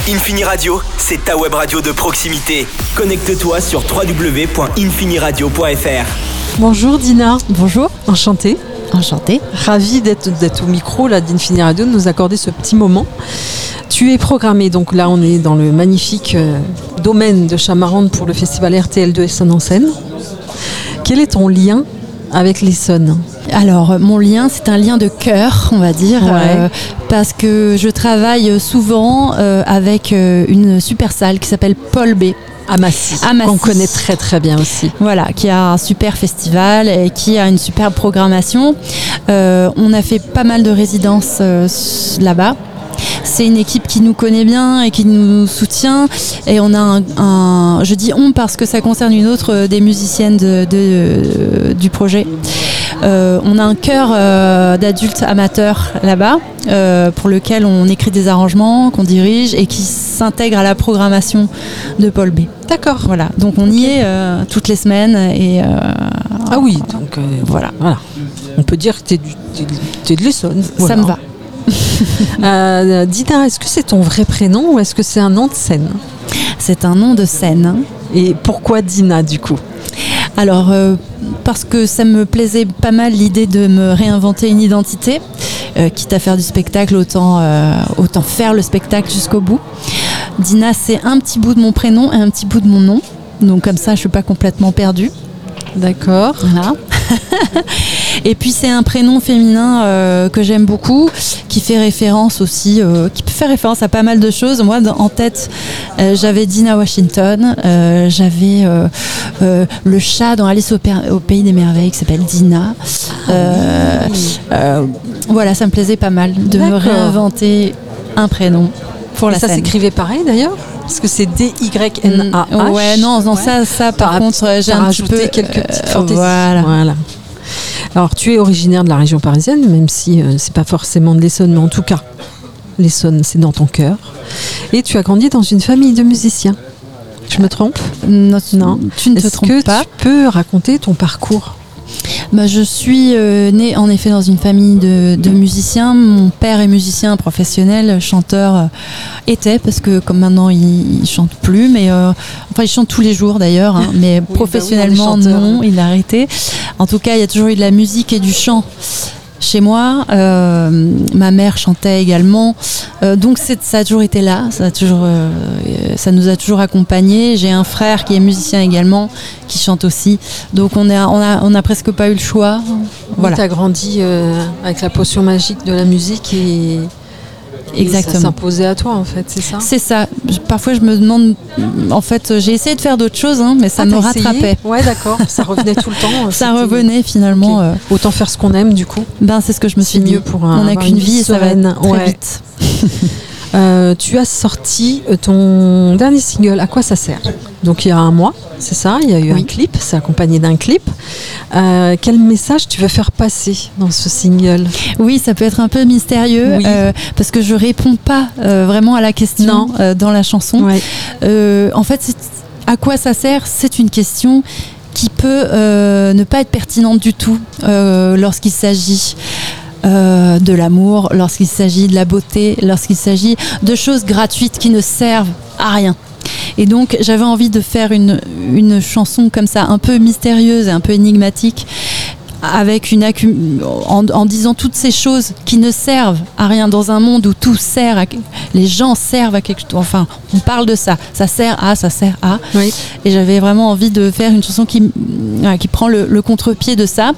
Infini Radio, c'est ta web radio de proximité. Connecte-toi sur www.infiniradio.fr. Bonjour Dina. Bonjour. Enchantée. Enchantée. Ravie d'être au micro là, d'Infini Radio, de nous accorder ce petit moment. Tu es programmée, donc là on est dans le magnifique domaine de Chamarande pour le festival RTL2 Essonne en scène. Quel est ton lien avec l'Essonne ? Alors, mon lien, c'est un lien de cœur, on va dire, parce que je travaille souvent avec une super salle qui s'appelle Paul B. À Massy, qu'on connaît très très bien aussi. Voilà, qui a un super festival et qui a une super programmation. On a fait pas mal de résidences là-bas. C'est une équipe qui nous connaît bien et qui nous soutient. Et on a je dis on parce que ça concerne une autre des musiciennes du projet. On a un chœur d'adultes amateurs là-bas pour lequel on écrit des arrangements, qu'on dirige et qui s'intègre à la programmation de Paul B. D'accord. Voilà. Donc on y est toutes les semaines et ah oui. Donc voilà. On peut dire que t'es de l'Essonne. Voilà. Ça me va. Dina, est-ce que c'est ton vrai prénom ou est-ce que c'est un nom de scène ? C'est un nom de scène. Et pourquoi Dina du coup ? Alors, parce que ça me plaisait pas mal l'idée de me réinventer une identité, quitte à faire du spectacle, autant faire le spectacle jusqu'au bout. Dina, c'est un petit bout de mon prénom et un petit bout de mon nom, donc comme ça je suis pas complètement perdue. D'accord. Voilà. Et puis c'est un prénom féminin que j'aime beaucoup, qui fait référence aussi, qui peut faire référence à pas mal de choses. Moi, en tête, j'avais Dinah Washington, j'avais le chat dans Alice au Pays des Merveilles qui s'appelle Dinah. Voilà, ça me plaisait pas mal de me réinventer un prénom pour la scène. Ça s'écrivait pareil d'ailleurs ? Parce que c'est D-Y-N-A-H. Ouais, non, ça par contre, j'ai un petit peu quelques petites fantaisies. Voilà. Alors, tu es originaire de la région parisienne, même si c'est pas forcément de l'Essonne, mais en tout cas, l'Essonne, c'est dans ton cœur. Et tu as grandi dans une famille de musiciens. Je me trompe ? Non, tu ne te trompes pas. Est-ce que tu peux raconter ton parcours ? Je suis née en effet dans une famille de musiciens. Mon père est musicien professionnel, chanteur parce que comme maintenant il chante plus, mais il chante tous les jours d'ailleurs, hein, mais oui, professionnellement non, il a arrêté. En tout cas, il y a toujours eu de la musique et du chant chez moi. Ma mère chantait également, donc ça a toujours été là, ça nous a toujours accompagnés. J'ai un frère qui est musicien également, qui chante aussi, donc on a presque pas eu le choix. Voilà. Tu as grandi avec la potion magique de la musique et exactement. Ça s'imposait à toi en fait, c'est ça ? C'est ça. Parfois je me demande, en fait j'ai essayé de faire d'autres choses, hein, mais ça me rattrapait. Ouais, d'accord, ça revenait tout le temps. Ça revenait finalement. Okay. Autant faire ce qu'on aime du coup. C'est ce que je me suis dit. On n'a qu'une vie et ça va très vite. Tu as sorti ton dernier single, À quoi ça sert ? Donc il y a un mois, c'est ça ? Il y a eu un clip, c'est accompagné d'un clip. Quel message tu veux faire passer dans ce single ? Oui, ça peut être un peu mystérieux, parce que je réponds pas vraiment à la question dans la chanson. Ouais. En fait, à quoi ça sert ? C'est une question qui peut ne pas être pertinente du tout lorsqu'il s'agit de l'amour, lorsqu'il s'agit de la beauté, lorsqu'il s'agit de choses gratuites qui ne servent à rien. Et donc j'avais envie de faire une chanson comme ça, un peu mystérieuse et un peu énigmatique, avec en disant toutes ces choses qui ne servent à rien dans un monde où tout sert les gens servent à quelque chose. Enfin, on parle de ça sert à. Oui. Et j'avais vraiment envie de faire une chanson qui prend le contre-pied de ça.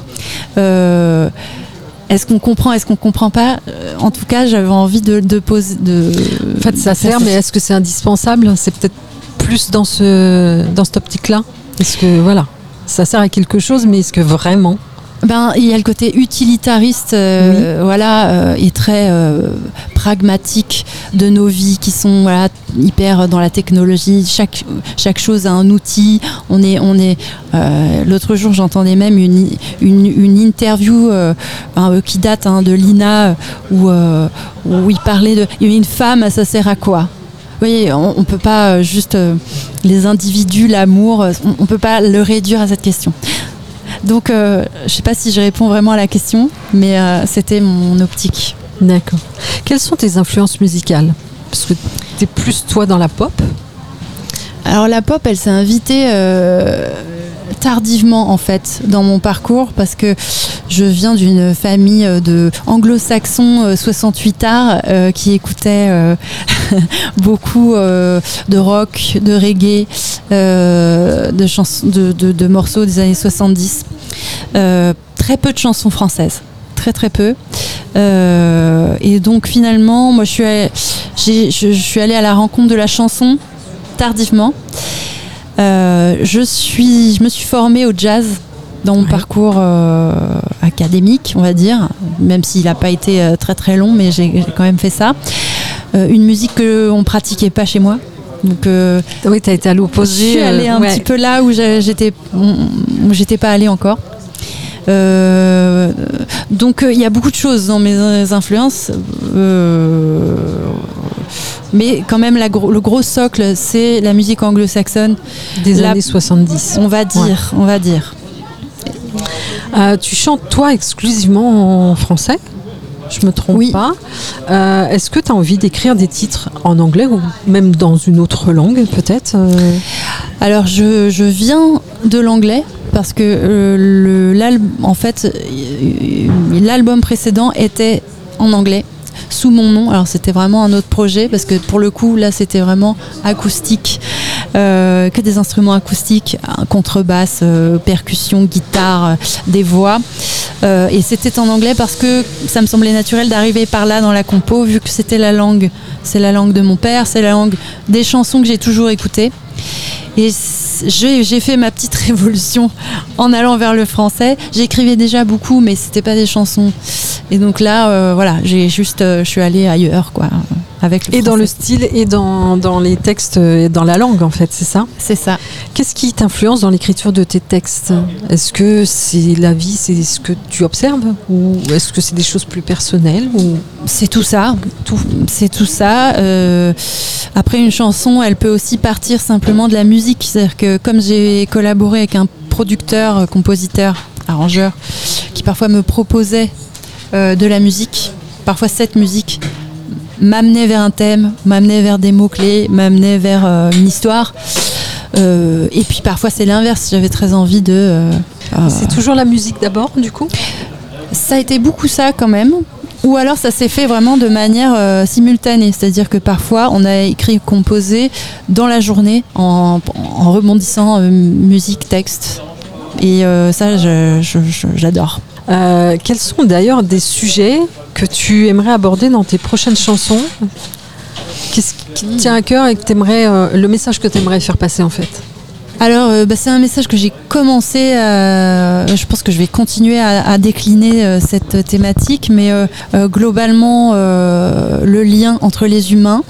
Est-ce qu'on comprend, est-ce qu'on comprend pas ? En tout cas, j'avais envie de poser. En fait, ça sert, mais est-ce que c'est indispensable ? C'est peut-être plus dans cette optique-là. Est-ce que ça sert à quelque chose, mais est-ce que vraiment ? Il y a le côté utilitariste, et très pragmatique de nos vies qui sont hyper dans la technologie. Chaque chose a un outil. On est. L'autre jour, j'entendais même une interview qui date de l'INA où il parlait il y avait une femme, ça sert à quoi ? Vous voyez, on peut pas juste les individus, l'amour, on peut pas le réduire à cette question. Donc, je ne sais pas si je réponds vraiment à la question, mais c'était mon optique. D'accord. Quelles sont tes influences musicales ? Parce que t'es plus toi dans la pop? Alors la pop, elle s'est invitée tardivement en fait dans mon parcours parce que je viens d'une famille de anglo-saxons 68 arts qui écoutaient beaucoup de rock, de reggae, de morceaux des années 70. Très peu de chansons françaises. Très peu. Et donc finalement, moi je suis allée à la rencontre de la chanson tardivement. Je me suis formée au jazz dans mon parcours académique, on va dire, même s'il n'a pas été très très long, mais j'ai quand même fait ça. Une musique qu'on pratiquait pas chez moi. Donc, oui, tu as été à l'opposé. Je suis allée un petit peu là où j'étais pas allée encore. Donc il y a beaucoup de choses dans mes influences, mais quand même le gros socle, c'est la musique anglo-saxonne des années 70. On va dire. Tu chantes toi exclusivement en français? Je me trompe pas. Est-ce que tu as envie d'écrire des titres en anglais ou même dans une autre langue peut-être? Alors je viens de l'anglais parce que l'album précédent était en anglais sous mon nom. Alors c'était vraiment un autre projet parce que pour le coup là c'était vraiment acoustique, que des instruments acoustiques, contrebasse, percussion, guitare, des voix. Et c'était en anglais parce que ça me semblait naturel d'arriver par là dans la compo, vu que c'est la langue de mon père, c'est la langue des chansons que j'ai toujours écoutées. Et j'ai fait ma petite révolution en allant vers le français. J'écrivais déjà beaucoup, mais c'était pas des chansons. Et donc là, je suis allée ailleurs, quoi, avec le français. Et dans le style et dans les textes et dans la langue, en fait, c'est ça? C'est ça. Qu'est-ce qui t'influence dans l'écriture de tes textes? Est-ce que c'est la vie, c'est ce que tu observes, ou est-ce que c'est des choses plus personnelles, ou... C'est tout ça. C'est tout ça. Après, une chanson, elle peut aussi partir simplement de la musique. C'est-à-dire que comme j'ai collaboré avec un producteur, compositeur, arrangeur, qui parfois me proposait de la musique, parfois cette musique m'amenait vers un thème, m'amenait vers des mots-clés, m'amenait vers une histoire. Et puis parfois c'est l'inverse, j'avais très envie de... C'est toujours la musique d'abord, du coup? Ça a été beaucoup ça quand même. Ou alors ça s'est fait vraiment de manière simultanée, c'est-à-dire que parfois on a écrit, composé dans la journée en rebondissant musique, texte. Et ça, j'adore. Quels sont d'ailleurs des sujets que tu aimerais aborder dans tes prochaines chansons? Qu'est-ce qui te tient à cœur et que le message que tu aimerais faire passer en fait? Alors, c'est un message que j'ai commencé, je pense que je vais continuer à décliner cette thématique, mais globalement, le lien entre les humains.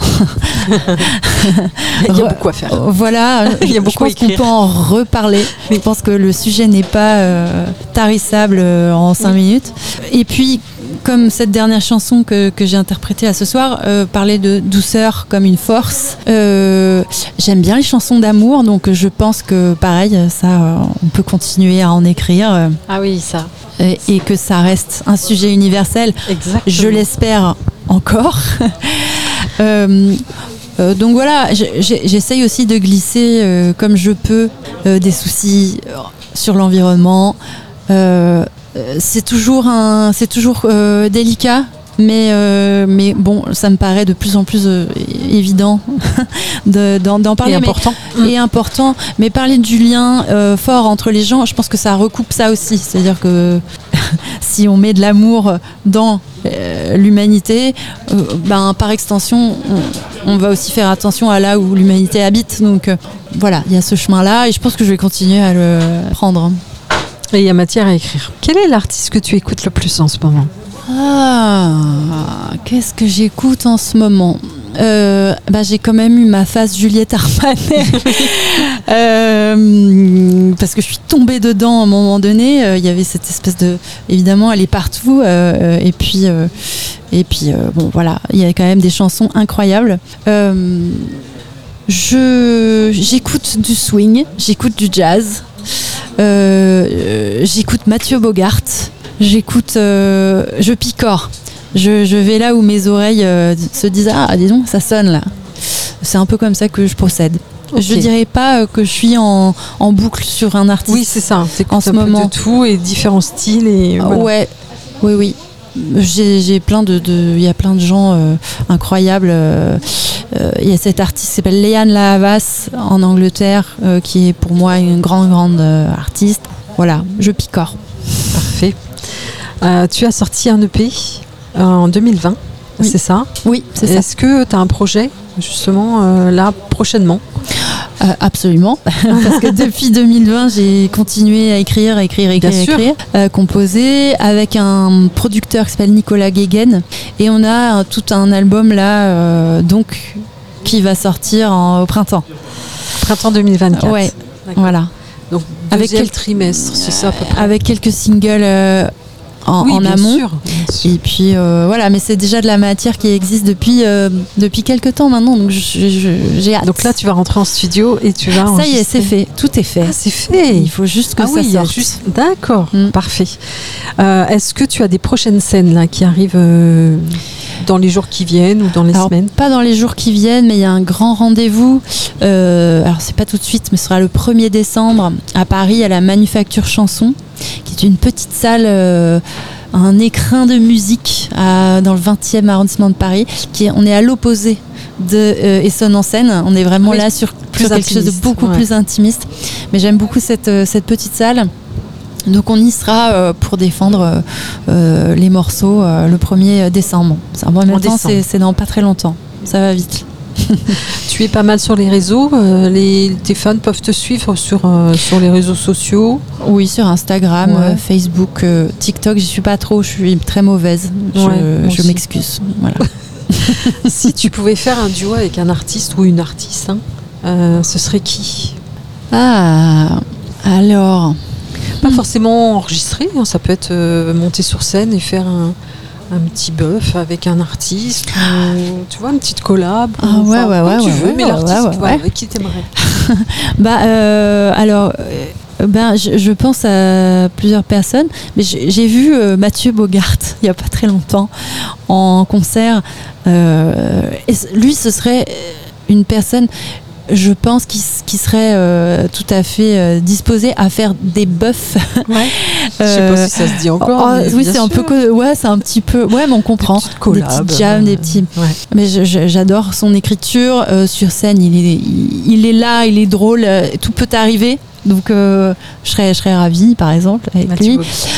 Il y a beaucoup à faire. Voilà, il y a beaucoup je pense qu'on peut en reparler. Je pense que le sujet n'est pas tarissable en 5 minutes. Et puis, comme cette dernière chanson que j'ai interprétée là ce soir, parlait de douceur comme une force. J'aime bien les chansons d'amour, donc je pense que pareil, ça, on peut continuer à en écrire. Ah oui, ça. Et que ça reste un sujet universel. Exactement. Je l'espère encore. Donc voilà, j'essaye aussi de glisser comme je peux des soucis sur l'environnement. C'est toujours délicat, mais bon, ça me paraît de plus en plus évident d'en parler. Et important. Mais parler du lien fort entre les gens, je pense que ça recoupe ça aussi. C'est-à-dire que si on met de l'amour dans l'humanité, par extension, on va aussi faire attention à là où l'humanité habite. Donc voilà, il y a ce chemin-là et je pense que je vais continuer à le prendre. Et il y a matière à écrire. Quel est l'artiste que tu écoutes le plus en ce moment? Qu'est-ce que j'écoute en ce moment? J'ai quand même eu ma phase Juliette Armanet parce que je suis tombée dedans à un moment donné. Il y avait cette espèce de... Évidemment, elle est partout. Et puis, bon, voilà, il y a quand même des chansons incroyables. J'écoute du swing, j'écoute du jazz. J'écoute Mathieu Bogart, je picore, je vais là où mes oreilles se disent dis donc ça sonne là, c'est un peu comme ça que je procède. Okay. Je dirais pas que je suis en boucle sur un artiste. Oui, c'est ça. C'est en ce moment de tout et différents styles et voilà. Ouais, oui. J'ai plein il y a plein de gens incroyables. Il y a cet artiste qui s'appelle Leanne La Havas en Angleterre, qui est pour moi une grande artiste. Voilà, je picore. Parfait. Tu as sorti un EP en 2020, oui. C'est ça ? Oui, c'est ça. Est-ce que tu as un projet justement là prochainement ? Absolument, parce que depuis 2020 j'ai continué à écrire, composer avec un producteur qui s'appelle Nicolas Guéguen, et on a tout un album là donc qui va sortir au printemps 2024. Ouais. D'accord. Voilà. Donc avec quel trimestre, c'est ça à peu près ? Avec quelques singles en amont. Bien sûr. Et puis voilà, mais c'est déjà de la matière qui existe depuis quelques temps maintenant, donc j'ai hâte. Donc là, tu vas rentrer en studio et tu vas Ça y est, c'est fait, tout est fait. Ah, c'est fait. Il faut juste que ça sorte. D'accord, parfait. Est-ce que tu as des prochaines scènes là qui arrivent dans les jours qui viennent ou dans les semaines ? Pas dans les jours qui viennent, mais il y a un grand rendez-vous. Alors c'est pas tout de suite, mais ce sera le 1er décembre à Paris, à la Manufacture Chanson, qui est une petite salle, un écrin de musique dans le 20e arrondissement de Paris. On est à l'opposé de Essonne en scène. On est vraiment là sur quelque chose de beaucoup plus intimiste. Mais j'aime beaucoup cette petite salle. Donc on y sera pour défendre les morceaux le 1er décembre. En même temps, c'est dans pas très longtemps. Ça va vite. Tu es pas mal sur les réseaux. Tes fans peuvent te suivre sur les réseaux sociaux. Oui, sur Instagram, Facebook, TikTok. J'y suis pas trop. Je suis très mauvaise. Je m'excuse. Voilà. Si tu pouvais faire un duo avec un artiste ou une artiste, ce serait qui ? Alors. Pas forcément enregistré, ça peut être monter sur scène et faire un petit bœuf avec un artiste, ou, tu vois, une petite collab. Tu veux, mais l'artiste, avec qui t'aimerais ? Je pense à plusieurs personnes, mais j'ai vu Mathieu Bogart il n'y a pas très longtemps en concert. Et lui, ce serait une personne, je pense, qui serait tout à fait disposée à faire des bœufs. Ouais. Je sais pas si ça se dit encore. Oui, c'est un peu, c'est un petit peu. Ouais, mais on comprend. Des petites jams, des petits. Ouais. Mais j'adore son écriture sur scène. Il est là, il est drôle. Tout peut arriver. Donc, je serais ravie, par exemple, avec lui.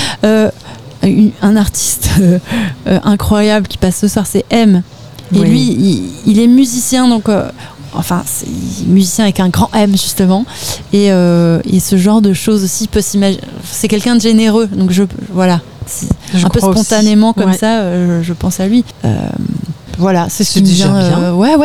Un artiste incroyable qui passe ce soir, c'est M. Et lui, il est musicien, donc. C'est musicien avec un grand M justement, et ce genre de choses aussi peut s'imaginer. C'est quelqu'un de généreux, donc voilà, un peu spontanément aussi. Comme ça, je pense à lui. Voilà, c'est ce qui déjà vient. Bien. Oui.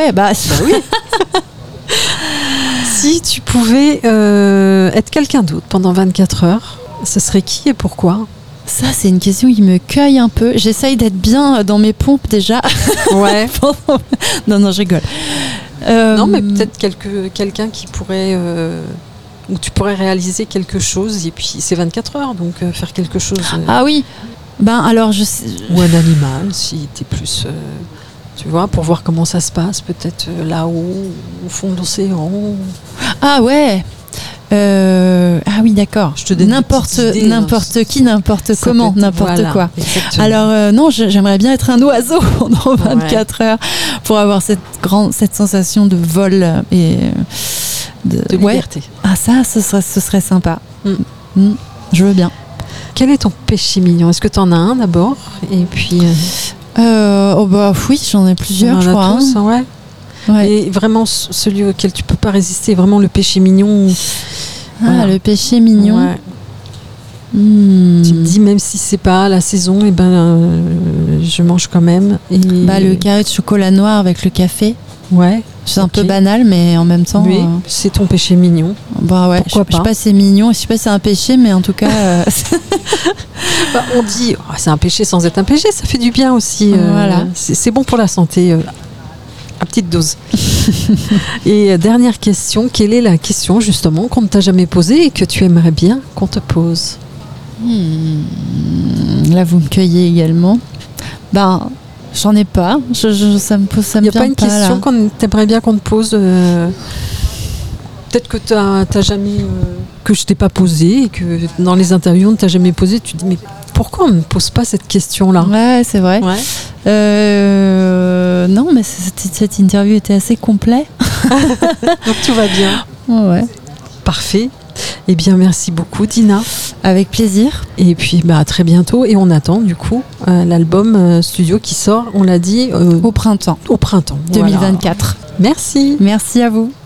Si tu pouvais être quelqu'un d'autre pendant 24 heures, ce serait qui et pourquoi ? Ça, c'est une question qui me cueille un peu. J'essaye d'être bien dans mes pompes déjà. Ouais. Non, je rigole. Non, mais peut-être quelqu'un qui pourrait où tu pourrais réaliser quelque chose, et puis c'est 24 heures, donc faire quelque chose. Ah oui. Alors je sais. Ou un animal, si t'es plus, tu vois, pour voir comment ça se passe, peut-être là-haut, au fond de l'océan. Ah ouais. Ah oui, d'accord. Je te donne n'importe qui, n'importe comment, n'importe quoi. Exactement. Alors non, j'aimerais bien être un oiseau pendant 24 heures pour avoir cette sensation de vol et de liberté. Ah ça, ce serait sympa. Je veux bien. Quel est ton péché mignon ? Est-ce que tu en as un d'abord ? Et puis. Oui, j'en ai plusieurs, je crois. Tous, ouais. Et vraiment celui auquel tu peux pas résister, vraiment le péché mignon. Voilà. Le péché mignon. Ouais. Tu me dis, même si c'est pas la saison, je mange quand même. Et... le carré de chocolat noir avec le café. Ouais. C'est un peu banal, mais en même temps. Oui, c'est ton péché mignon. Ouais. Je sais pas si c'est mignon, je sais pas si c'est un péché, mais en tout cas. On dit, c'est un péché sans être un péché, ça fait du bien aussi. Voilà. C'est bon pour la santé. À petite dose. Et dernière question, quelle est la question justement qu'on ne t'a jamais posée et que tu aimerais bien qu'on te pose ? Là, vous me cueillez également. J'en ai pas. Ça me vient pas. Il n'y a pas une question qu'on t'aimerait bien qu'on te pose peut-être que t'as jamais que je t'ai pas posée et que dans les interviews on ne t'a jamais posé. Tu te dis mais pourquoi on ne me pose pas cette question-là? Ouais, c'est vrai. Ouais. Non, mais cette interview était assez complète. Donc tout va bien. Ouais. Parfait. Eh bien, merci beaucoup, Dina. Avec plaisir. Et puis, à très bientôt. Et on attend, du coup, l'album studio qui sort, on l'a dit... au printemps. Au printemps. 2024. Voilà. Merci. Merci à vous.